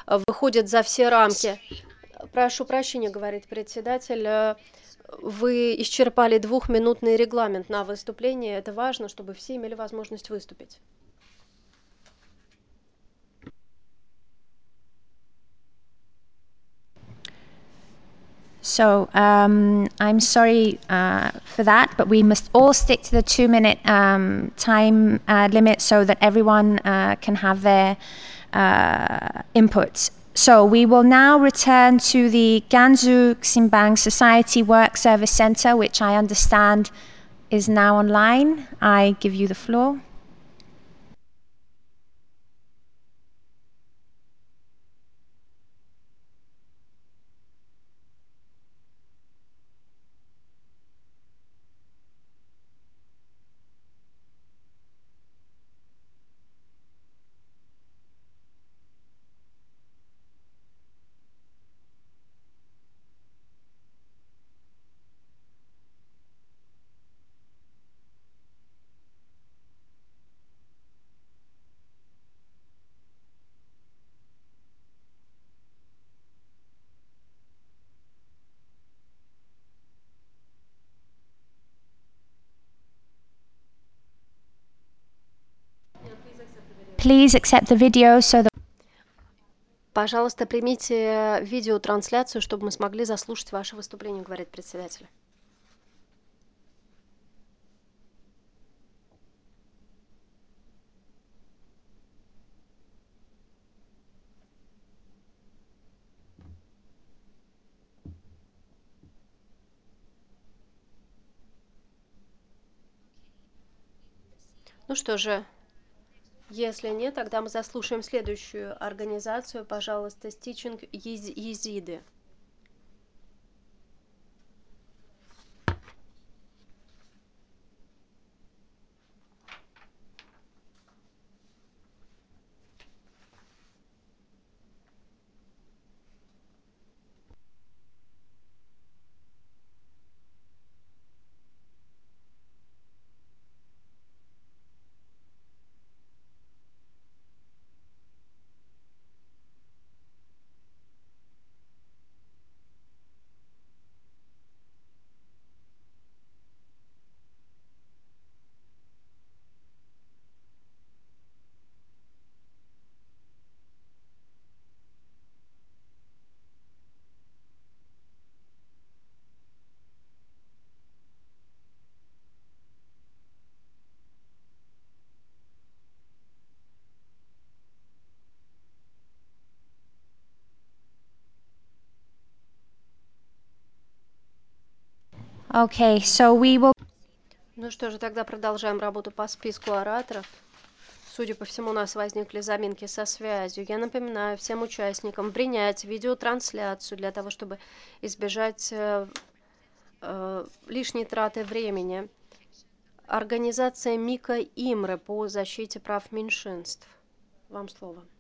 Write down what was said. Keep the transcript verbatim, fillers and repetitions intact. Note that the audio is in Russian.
э, выходит за все рамки. Прошу прощения, говорит председатель. э, Вы исчерпали двухминутный регламент на выступление. Это важно, чтобы все имели возможность выступить. So um, I'm sorry uh, for that, but we must all stick to the two-minute um, time uh, limit so that everyone uh, can have their uh, input. So we will now return to the Gansu Ximbang Society Work Service Center, which I understand is now online. I give you the floor. Please accept the video so that Пожалуйста, примите видеотрансляцию, чтобы мы смогли заслушать ваше выступление, говорит председатель. Ну что же, если нет, тогда мы заслушаем следующую организацию. Пожалуйста, Stitching Езиды. okay, so we will. Ну что же, тогда продолжаем работу по списку ораторов. Судя по всему, у нас возникли заминки со связью. Я напоминаю всем участникам принять видеотрансляцию для того, чтобы избежать э, э, лишней траты времени. Организация Мика Имре по защите прав меньшинств. Вам слово.